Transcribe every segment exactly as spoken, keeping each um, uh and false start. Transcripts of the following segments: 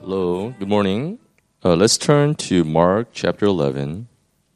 Hello, good morning. Uh, let's turn to Mark chapter eleven.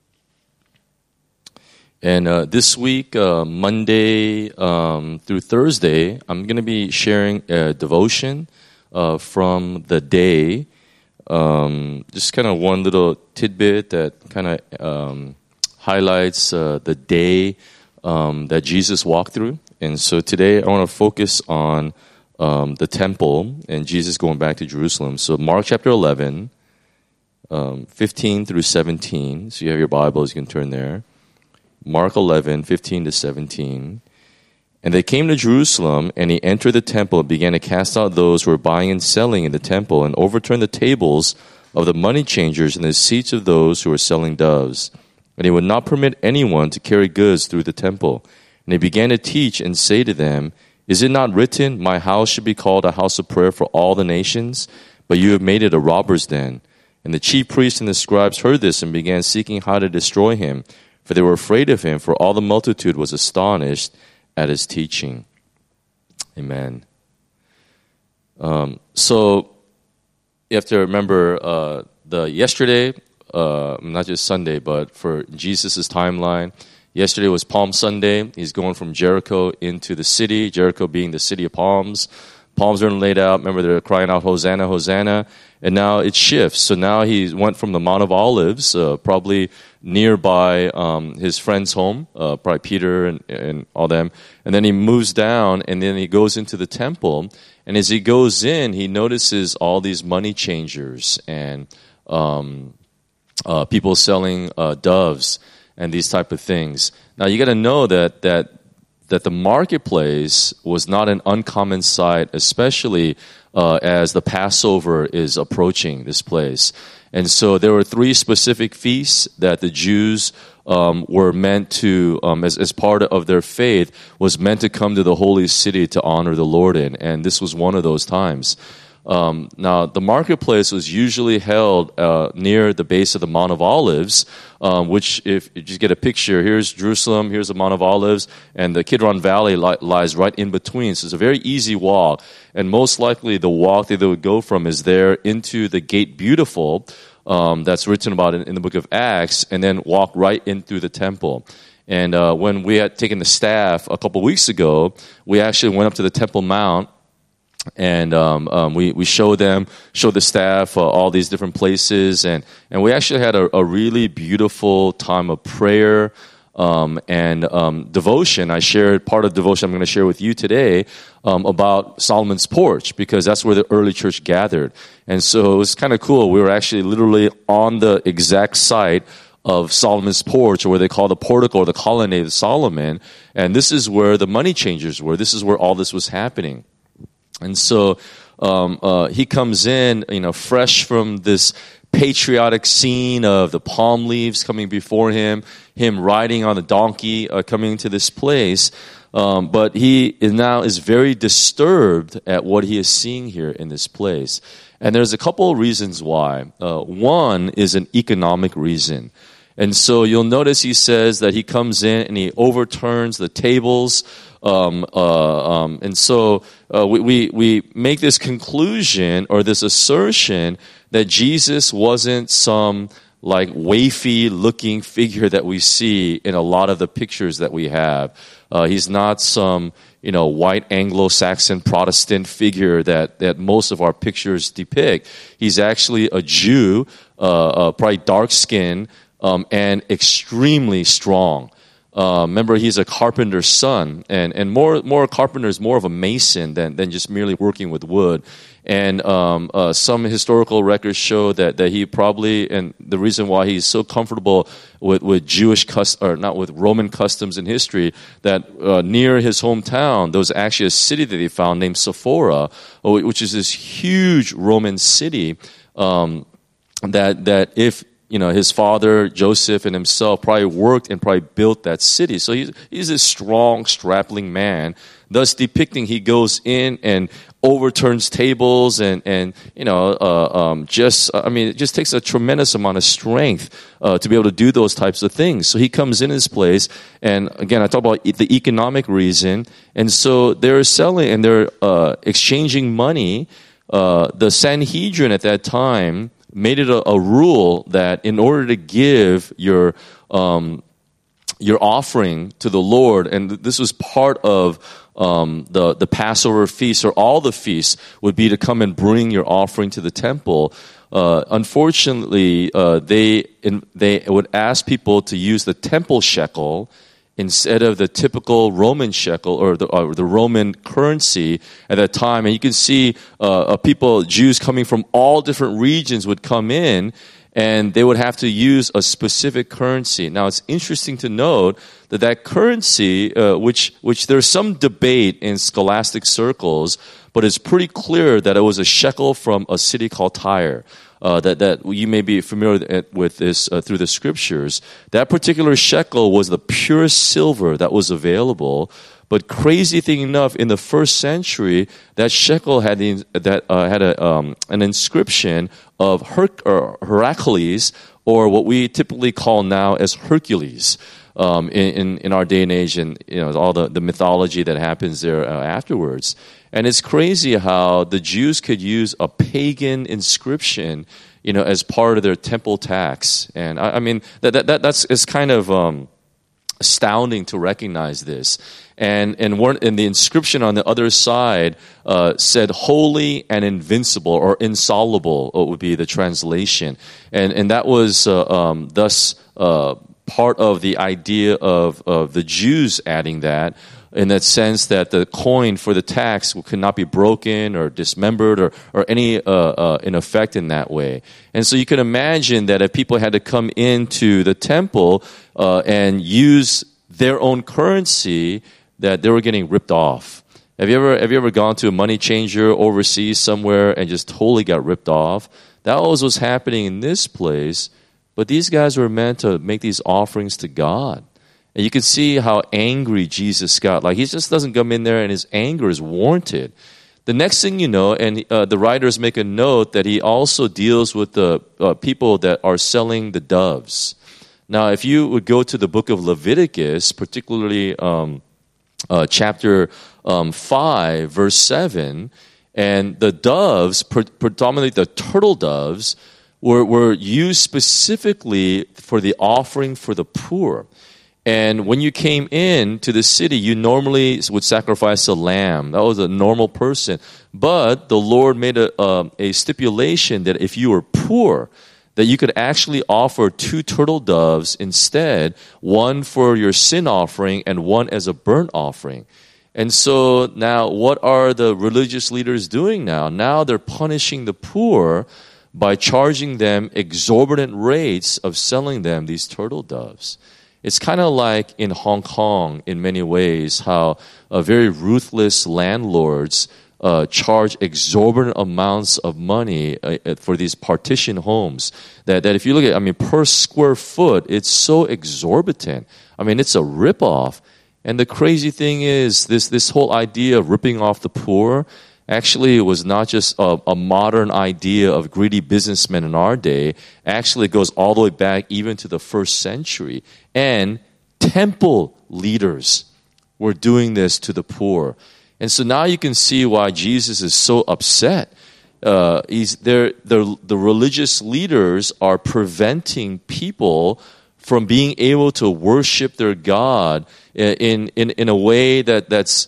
And uh, this week, uh, Monday um, through Thursday, I'm going to be sharing a devotion uh, from the day. Um, just kind of one little tidbit that kind of um, highlights uh, the day um, that Jesus walked through. And so today I want to focus on um, the temple and Jesus going back to Jerusalem. So Mark chapter eleven, um, fifteen through seventeen. So you have your Bibles, you can turn there. Mark eleven, fifteen to seventeen. And they came to Jerusalem, and he entered the temple and began to cast out those who were buying and selling in the temple, and overturned the tables of the money changers and the seats of those who were selling doves. And he would not permit anyone to carry goods through the temple. And he began to teach and say to them, "Is it not written, 'My house should be called a house of prayer for all the nations'? But you have made it a robber's den." And the chief priests and the scribes heard this and began seeking how to destroy him, for they were afraid of him, for all the multitude was astonished at his teaching. Amen. Um, so you have to remember uh, the yesterday, uh, not just Sunday, but for Jesus' timeline. Yesterday was Palm Sunday. He's going from Jericho into the city, Jericho being the city of palms. Palms are laid out. Remember, they're crying out, "Hosanna, Hosanna." And now it shifts. So now he went from the Mount of Olives, uh, probably nearby um, his friend's home, uh, probably Peter and, and all them. And then he moves down, and then he goes into the temple. And as he goes in, he notices all these money changers and um, uh, people selling uh, doves and these type of things. Now, you got to know that that that the marketplace was not an uncommon sight, especially uh, as the Passover is approaching this place. And so there were three specific feasts that the Jews um, were meant to, um, as, as part of their faith, was meant to come to the holy city to honor the Lord in. And this was one of those times. Um, now, the marketplace was usually held uh, near the base of the Mount of Olives, um, which, if you just get a picture, here's Jerusalem, here's the Mount of Olives, and the Kidron Valley li- lies right in between. So it's a very easy walk, and most likely the walk that they would go from is there into the Gate Beautiful, um, that's written about in, in the book of Acts, and then walk right in through the temple. And uh, when we had taken the staff a couple weeks ago, we actually went up to the Temple Mount. And um, um, we we showed them, showed the staff uh, all these different places, and, and we actually had a, a really beautiful time of prayer um, and um, devotion. I shared part of devotion I'm going to share with you today um, about Solomon's Porch, because that's where the early church gathered. And so it was kind of cool. We were actually literally on the exact site of Solomon's Porch, or what they call the portico or the colonnade of Solomon, and this is where the money changers were. This is where all this was happening. And so um, uh, he comes in, you know, fresh from this patriotic scene of the palm leaves coming before him, him riding on a donkey uh, coming to this place. Um, but he is now is very disturbed at what he is seeing here in this place. And there's a couple of reasons why. Uh, one is an economic reason. And so you'll notice he says that he comes in and he overturns the tables. Um, uh, um, and so uh, we, we we make this conclusion or this assertion that Jesus wasn't some like wafy looking figure that we see in a lot of the pictures that we have. Uh, he's not some you know white Anglo-Saxon Protestant figure that that most of our pictures depict. He's actually a Jew, uh, uh, probably dark skinned um, and extremely strong. Uh, remember, he's a carpenter's son, and, and more more a carpenter is more of a mason than, than just merely working with wood. And um, uh, some historical records show that, that he probably, and the reason why he's so comfortable with, with Jewish cust or not with Roman customs in history, that uh, near his hometown there was actually a city that he found named Sephora, which is this huge Roman city. Um, that that if You know, his father, Joseph, and himself probably worked and probably built that city. So he's, he's a strong, strapping man, thus depicting he goes in and overturns tables and, and you know, uh, um, just, I mean, it just takes a tremendous amount of strength uh, to be able to do those types of things. So he comes in his place, and again, I talk about the economic reason, and so they're selling and they're uh, exchanging money uh, the Sanhedrin at that time made it a, a rule that in order to give your um, your offering to the Lord, and this was part of um, the the Passover feast, or all the feasts would be to come and bring your offering to the temple. Uh, unfortunately, uh, they in, they would ask people to use the temple shekel instead of the typical Roman shekel, or the, or the Roman currency at that time. And you can see uh, people, Jews coming from all different regions would come in, and they would have to use a specific currency. Now, it's interesting to note that that currency, uh, which which there's some debate in scholastic circles, but it's pretty clear that it was a shekel from a city called Tyre. Uh, that that you may be familiar with this uh, through the scriptures. That particular shekel was the purest silver that was available. But crazy thing enough, in the first century, that shekel had the, that uh, had a um, an inscription of Her- or Heracles, or what we typically call now as Hercules. Um, in, in in our day and age, and you know all the, the mythology that happens there uh, afterwards. And it's crazy how the Jews could use a pagan inscription, you know, as part of their temple tax. And I, I mean, that, that, that that's it's kind of um, astounding to recognize this. And and one and the inscription on the other side uh, said "holy and invincible" or "insoluble" would be the translation. And and that was uh, um, thus uh, part of the idea of of the Jews adding that, in that sense that the coin for the tax could not be broken or dismembered or or any uh, uh, in effect in that way. And so you can imagine that if people had to come into the temple uh, and use their own currency, that they were getting ripped off. Have you ever have you ever gone to a money changer overseas somewhere and just totally got ripped off? That was what's happening in this place. But these guys were meant to make these offerings to God. And you can see how angry Jesus got. Like, he just doesn't come in there and his anger is warranted. The next thing you know, and uh, the writers make a note that he also deals with the uh, people that are selling the doves. Now, if you would go to the book of Leviticus, particularly um, uh, chapter um, five, verse seven, and the doves, pre- predominantly the turtle doves, were, were used specifically for the offering for the poor. And when you came in to the city, you normally would sacrifice a lamb. That was a normal person. But the Lord made a, uh, a stipulation that if you were poor, that you could actually offer two turtle doves instead, one for your sin offering and one as a burnt offering. And so now what are the religious leaders doing now? Now they're punishing the poor by charging them exorbitant rates of selling them these turtle doves. It's kind of like in Hong Kong in many ways, how uh, very ruthless landlords uh, charge exorbitant amounts of money uh, for these partition homes. That, that if you look at, I mean, per square foot, it's so exorbitant. I mean, it's a ripoff. And the crazy thing is, this, this whole idea of ripping off the poor, actually, it was not just a, a modern idea of greedy businessmen in our day. Actually, it goes all the way back even to the first century. And temple leaders were doing this to the poor. And so now you can see why Jesus is so upset. Uh, he's there. The, the religious leaders are preventing people from being able to worship their God in in, in a way that that's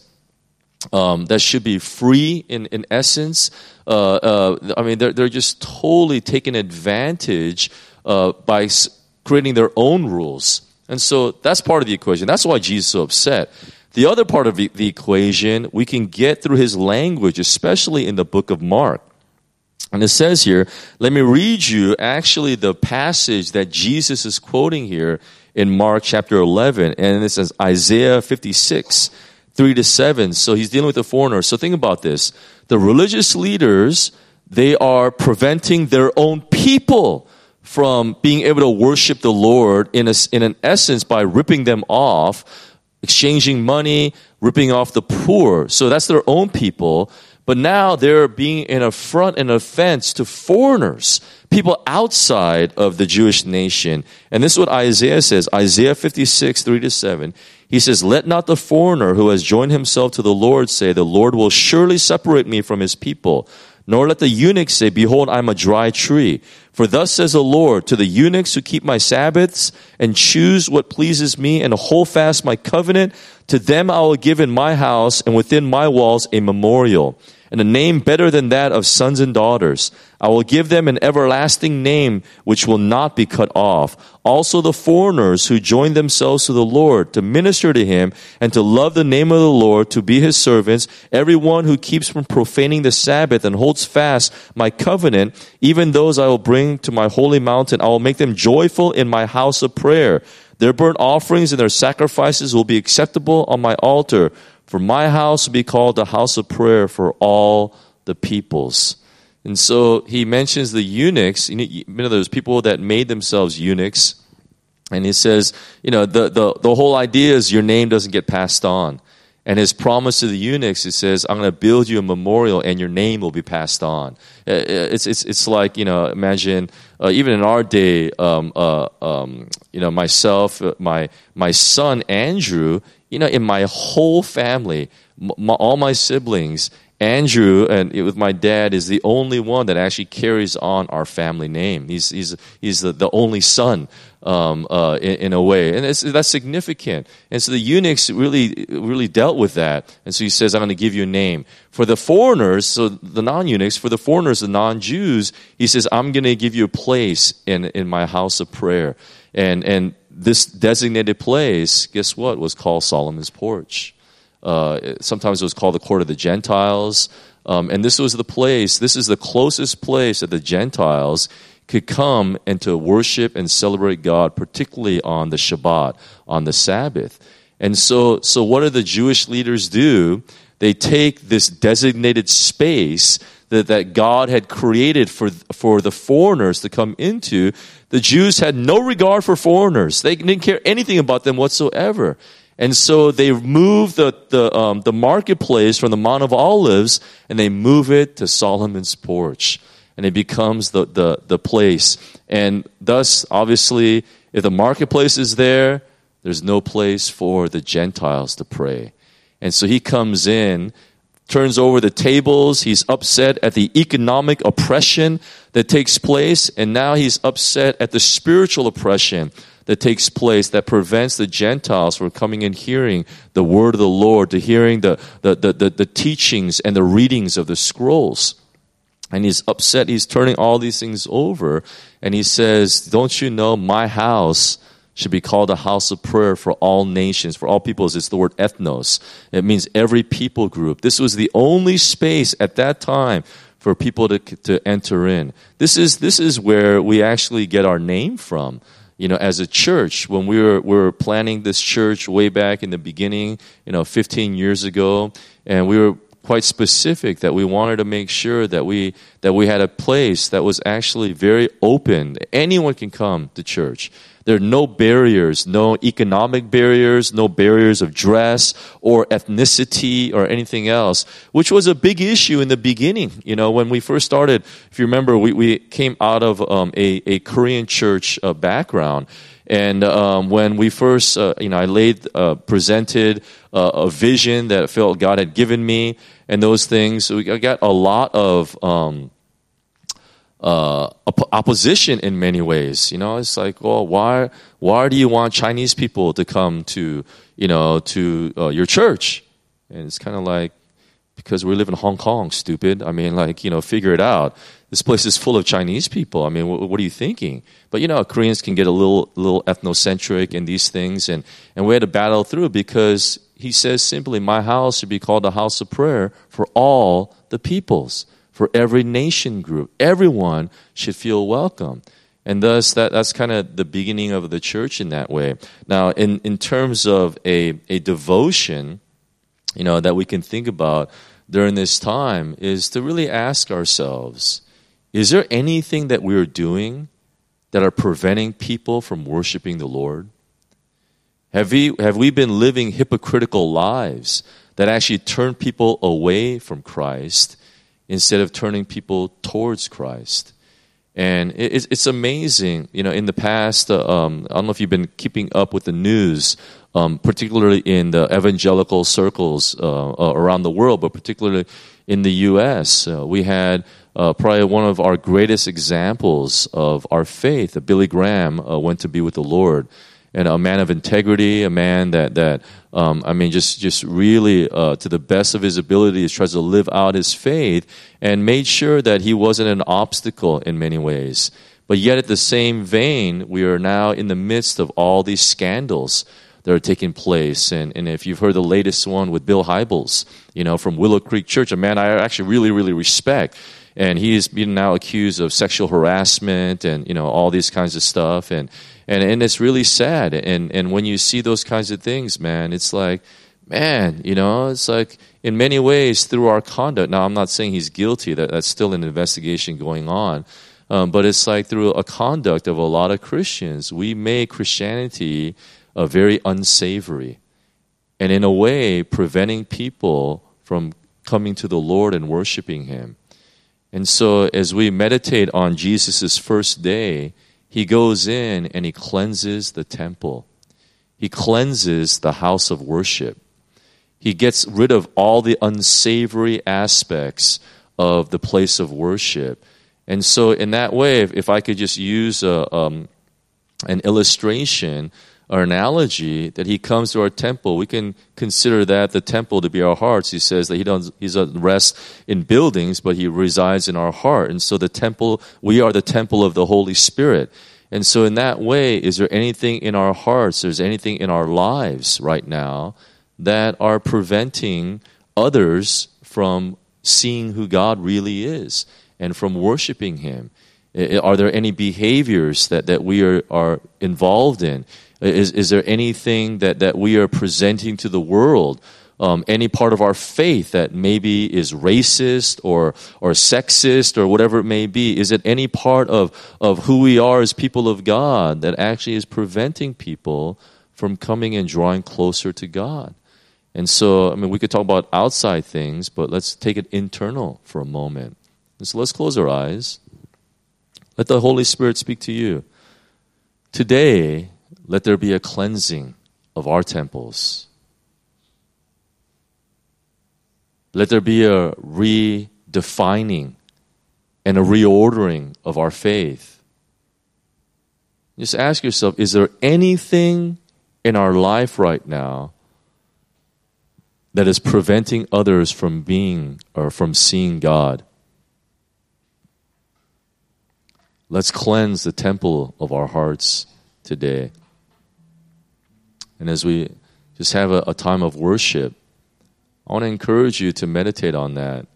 Um, that should be free in, in essence. Uh, uh, I mean, they're, they're just totally taking advantage uh, by s- creating their own rules. And so that's part of the equation. That's why Jesus is so upset. The other part of the, the equation, we can get through his language, especially in the book of Mark. And it says here, let me read you actually the passage that Jesus is quoting here in Mark chapter eleven. And it says Isaiah fifty-six. Three to seven. So he's dealing with the foreigners. So think about this. The religious leaders, they are preventing their own people from being able to worship the Lord in a, in an essence by ripping them off, exchanging money, ripping off the poor. So that's their own people. But now they're being an affront and offense to foreigners, people outside of the Jewish nation. And this is what Isaiah says, Isaiah fifty-six, three to seven. He says, let not the foreigner who has joined himself to the Lord say, the Lord will surely separate me from his people. Nor let the eunuchs say, behold, I am a dry tree. For thus says the Lord, to the eunuchs who keep my Sabbaths and choose what pleases me and hold fast my covenant, to them I will give in my house and within my walls a memorial, and a name better than that of sons and daughters. I will give them an everlasting name which will not be cut off. Also the foreigners who join themselves to the Lord to minister to him and to love the name of the Lord, to be his servants, everyone who keeps from profaning the Sabbath and holds fast my covenant, even those I will bring to my holy mountain. I will make them joyful in my house of prayer. Their burnt offerings and their sacrifices will be acceptable on my altar. For my house will be called the house of prayer for all the peoples. And so he mentions the eunuchs, you know, those people that made themselves eunuchs. And he says, you know, the, the, the whole idea is your name doesn't get passed on. And his promise to the eunuchs, he says, I'm going to build you a memorial and your name will be passed on. It's it's it's like, you know, imagine, uh, even in our day, um, uh, um, you know, myself, my my son, Andrew, you know, in my whole family, m- all my siblings, Andrew, and with my dad, is the only one that actually carries on our family name. He's he's he's the, the only son, um, uh, in, in a way, and it's, that's significant. And so the eunuchs really really dealt with that. And so he says, "I'm going to give you a name." For the foreigners, so the non-eunuchs, for the foreigners, the non-Jews, he says, "I'm going to give you a place in in my house of prayer." And and this designated place, guess what, was called Solomon's Porch. Uh, sometimes it was called the Court of the Gentiles. Um, and this was the place, this is the closest place that the Gentiles could come and to worship and celebrate God, particularly on the Shabbat, on the Sabbath. And so, so what do the Jewish leaders do? They take this designated space that, that God had created for, for the foreigners to come into. The Jews had no regard for foreigners. They didn't care anything about them whatsoever. And so they move the the, um, the marketplace from the Mount of Olives, and they move it to Solomon's Porch, and it becomes the, the, the place. And thus, obviously, if the marketplace is there, there's no place for the Gentiles to pray. And so he comes in, turns over the tables. He's upset at the economic oppression that takes place, and now he's upset at the spiritual oppression that takes place that prevents the Gentiles from coming and hearing the word of the Lord, to hearing the, the, the, the, the teachings and the readings of the scrolls. And he's upset. He's turning all these things over. And he says, don't you know my house should be called a house of prayer for all nations, for all peoples. It's the word ethnos. It means every people group. This was the only space at that time for people to, to enter in. This is, this is where we actually get our name from. You know, as a church, when we were, we were planning this church way back in the beginning, you know, fifteen years ago, and we were quite specific that we wanted to make sure that we that we had a place that was actually very open. Anyone can come to church. There are no barriers, no economic barriers, no barriers of dress or ethnicity or anything else, which was a big issue in the beginning. You know, when we first started, if you remember, we, we came out of um, a, a Korean church uh, background. And um, when we first, uh, you know, I laid, uh, presented uh, a vision that I felt God had given me and those things. So we got a lot of um, uh, op- opposition in many ways. You know, it's like, well, why, why do you want Chinese people to come to, you know, to uh, your church? And it's kind of like, because we live in Hong Kong, stupid. I mean, like, you know, figure it out. This place is full of Chinese people. I mean, what, what are you thinking? But, you know, Koreans can get a little little ethnocentric in these things. And, and we had to battle through because he says simply, my house should be called a house of prayer for all the peoples, for every nation group. Everyone should feel welcome. And thus, that, that's kind of the beginning of the church in that way. Now, in, in terms of a, a devotion, you know, that we can think about during this time is to really ask ourselves, is there anything that we're doing that are preventing people from worshiping the Lord? Have we, have we been living hypocritical lives that actually turn people away from Christ instead of turning people towards Christ? And it, it's amazing, you know, in the past, uh, um, I don't know if you've been keeping up with the news, um, particularly in the evangelical circles uh, uh, around the world, but particularly in the U S. Uh, we had uh, probably one of our greatest examples of our faith. Uh, Billy Graham uh, went to be with the Lord, and a man of integrity, a man that that um, I mean, just just really uh, to the best of his abilities tries to live out his faith, and made sure that he wasn't an obstacle in many ways. But yet, at the same vein, we are now in the midst of all these scandals that are taking place. And, and if you've heard the latest one with Bill Hybels, you know, from Willow Creek Church, a man I actually really, really respect. And he's been now accused of sexual harassment and, you know, all these kinds of stuff. And, and, and it's really sad. And, and when you see those kinds of things, man, it's like, man, you know, it's like in many ways through our conduct. Now, I'm not saying he's guilty. That, that's still an investigation going on. Um, but it's like through a conduct of a lot of Christians, we make Christianity uh, very unsavory, and in a way preventing people from coming to the Lord and worshiping Him. And so as we meditate on Jesus' first day, He goes in and He cleanses the temple. He cleanses the house of worship. He gets rid of all the unsavory aspects of the place of worship. And so in that way, if, if I could just use a, um, an illustration or analogy, that He comes to our temple, we can consider that the temple to be our hearts. He says that He doesn't, He doesn't rest in buildings, but He resides in our heart. And so the temple, we are the temple of the Holy Spirit. And so in that way, is there anything in our hearts, is there anything in our lives right now that are preventing others from seeing who God really is and from worshiping Him? Are there any behaviors that, that we are, are involved in? Is, is there anything that, that we are presenting to the world? Um, any part of our faith that maybe is racist or or sexist or whatever it may be? Is it any part of, of who we are as people of God that actually is preventing people from coming and drawing closer to God? And so, I mean, we could talk about outside things, but let's take it internal for a moment. And so let's close our eyes. Let the Holy Spirit speak to you. Today, let there be a cleansing of our temples. Let there be a redefining and a reordering of our faith. Just ask yourself, is there anything in our life right now that is preventing others from being or from seeing God? Let's cleanse the temple of our hearts today. And as we just have a, a time of worship, I want to encourage you to meditate on that.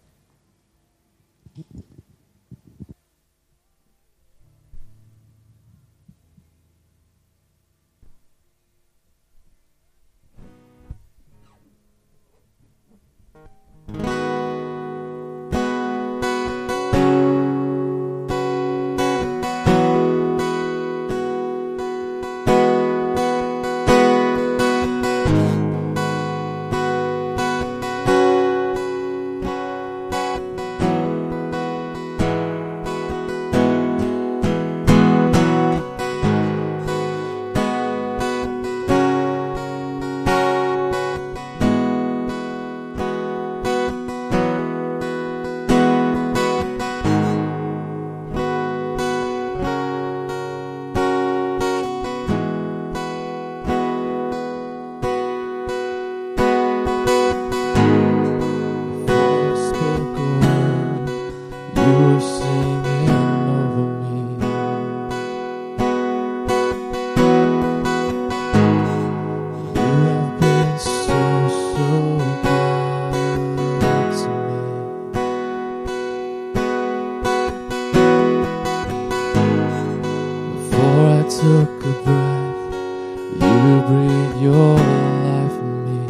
Took a breath, you breathed your life in me.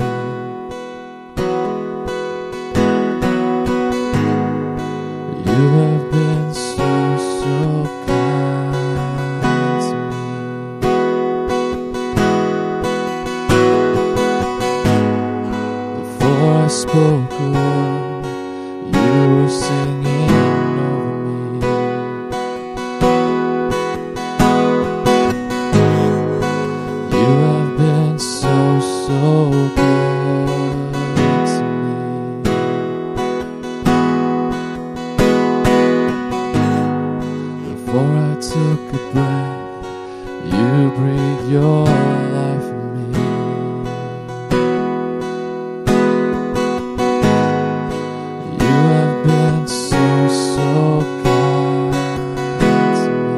You have been so, so kind to me. Before I spoke a word, you were singing over me. Before I took a breath, you breathed your life in me. You have been so, so kind to me.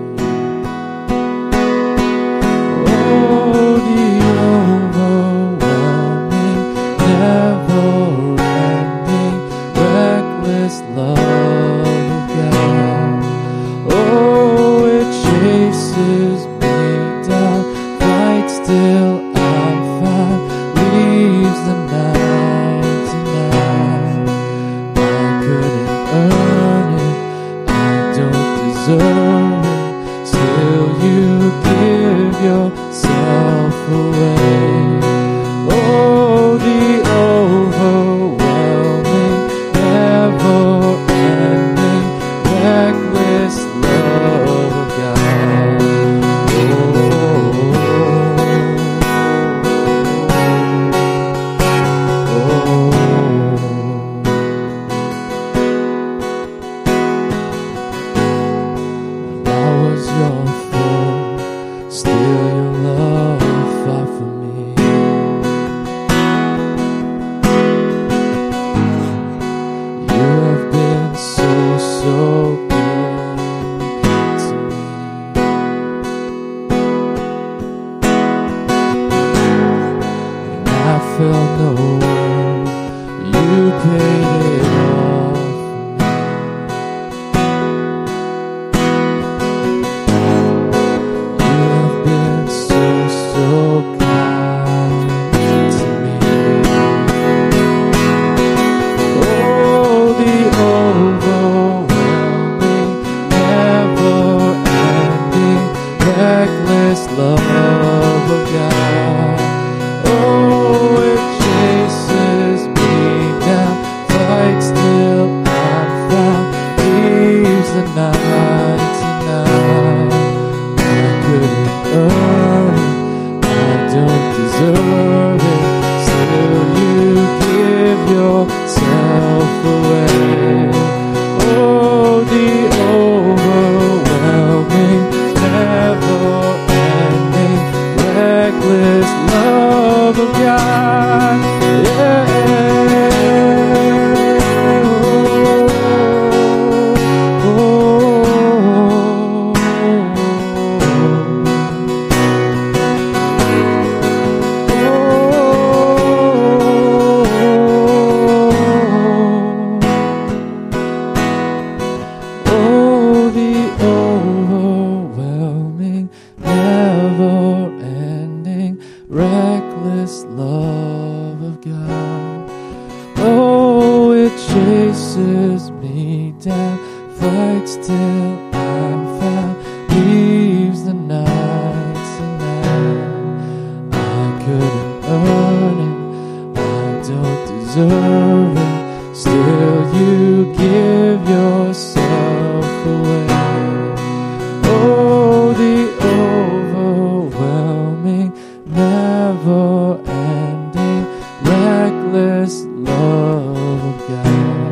Oh, the overwhelming, never-ending, reckless love of God. Oh, it chases me down, fights till I'm found, leaves the ninety-nine. I couldn't earn it, I don't deserve it, still you give yourself away. Oh, the overwhelming, never-ending, reckless love of God. Oh, when I was your foe, still your love fought for me. You have been so, so good to me. When I felt no worth, you paid it all for me. You have been so, so kind to me. Oh, the overwhelming, never-ending, reckless love of God. Oh, it chases me down, fights till I'm found, leaves the ninety-nine. I couldn't earn it, I don't deserve it, still you give yourself away. Oh, the overwhelming, never-ending, reckless love of God. Yeah. Oh, oh, the overwhelming, never-ending, reckless love of God. Oh, it chases me down, fights till I'm found, leaves the ninety-nine. I couldn't earn it, I don't deserve it, still you give yourself away. Oh, the overwhelming, never-ending, reckless love of God.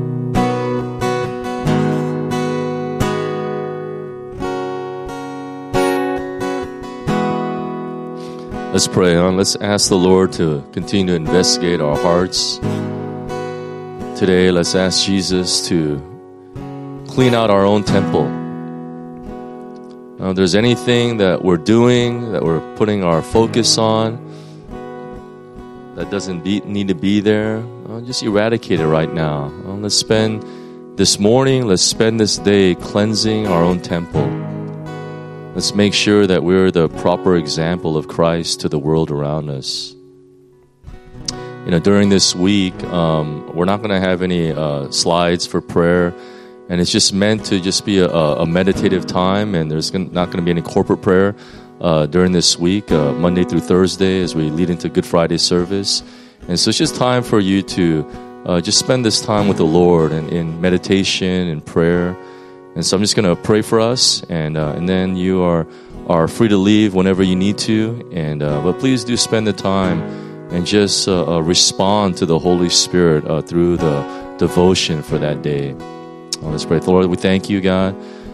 Let's pray, huh? Let's ask the Lord to continue to investigate our hearts. Today, let's ask Jesus to clean out our own temple. Now, if there's anything that we're doing, that we're putting our focus on, that doesn't be, need to be there, uh, just eradicate it right now. Uh, let's spend this morning, let's spend this day cleansing our own temple. Let's make sure that we're the proper example of Christ to the world around us. You know, during this week, um, we're not going to have any uh, slides for prayer, and it's just meant to just be a, a meditative time, and there's gonna, not going to be any corporate prayer uh, during this week, uh, Monday through Thursday, as we lead into Good Friday service. And so it's just time for you to uh, just spend this time with the Lord and in meditation and prayer. And so I'm just going to pray for us, and uh, and then you are are free to leave whenever you need to. And uh, but please do spend the time and just uh, uh, respond to the Holy Spirit uh, through the devotion for that day. Uh, let's pray. Lord, we thank you, God,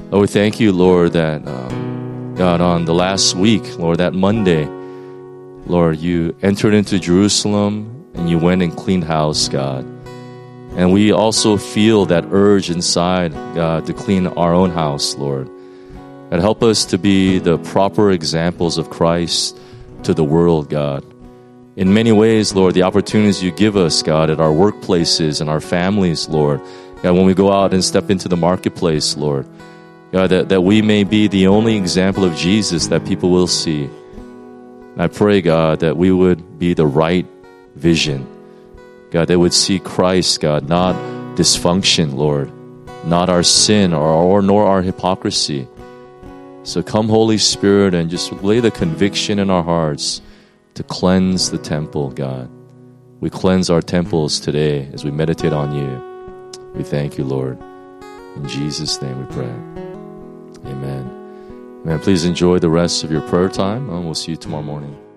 Lord, we thank you, Lord, that, um, God, on the last week, Lord, that Monday, Lord, you entered into Jerusalem and you went and cleaned house, God. And we also feel that urge inside, God, to clean our own house, Lord. And help us to be the proper examples of Christ to the world, God. In many ways, Lord, the opportunities you give us, God, at our workplaces and our families, Lord, God, when we go out and step into the marketplace, Lord, God, that, that we may be the only example of Jesus that people will see. And I pray, God, that we would be the right vision. God, they would see Christ, God, not dysfunction, Lord, not our sin or, or nor our hypocrisy. So come, Holy Spirit, and just lay the conviction in our hearts to cleanse the temple, God. We cleanse our temples today as we meditate on you. We thank you, Lord. In Jesus' name we pray. Amen. Amen. Please enjoy the rest of your prayer time, and we'll see you tomorrow morning.